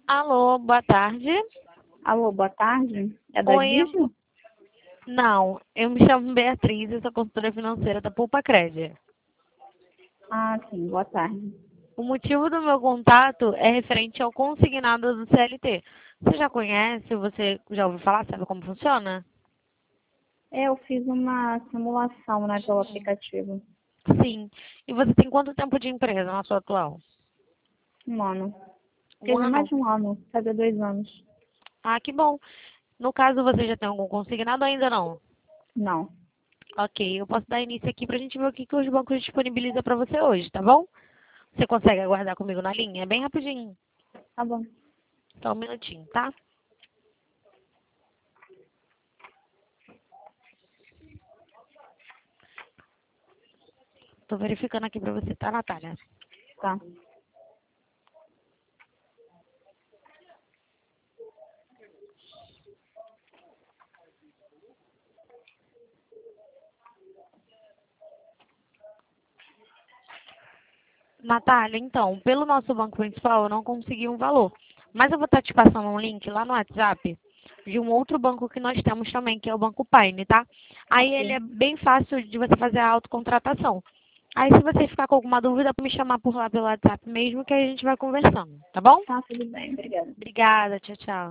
Alô, boa tarde. Alô, boa tarde. É da Oi, Digio? não, eu me chamo Beatriz, eu sou consultora financeira da Poupa Cred. Ah, sim, boa tarde. O motivo do meu contato é referente ao consignado do CLT. Você já conhece, você já ouviu falar, sabe como funciona? Eu fiz uma simulação, né, pelo aplicativo. Sim. E você tem quanto tempo de empresa na sua atual? Um ano. Um Fiz mais ano? de um ano, fazer 2 anos. Ah, que bom. No caso, você já tem algum consignado ou ainda não? Não. Ok, eu posso dar início aqui para a gente ver o que os bancos disponibilizam para você hoje, tá bom? Você consegue aguardar comigo na linha? É bem rapidinho. Tá bom. Só um minutinho, tá? Tô verificando aqui pra você, tá, Natália? Tá. Natália, então, pelo nosso banco principal eu não consegui um valor. Mas eu vou estar te passando um link lá no WhatsApp de um outro banco que nós temos também, que é o Banco Paine, tá? Aí ele Ok. é bem fácil de você fazer a autocontratação. Aí se você ficar com alguma dúvida, me chamar por lá pelo WhatsApp mesmo, que a gente vai conversando, tá bom? Tá, tudo bem. Obrigada. Obrigada, tchau, tchau.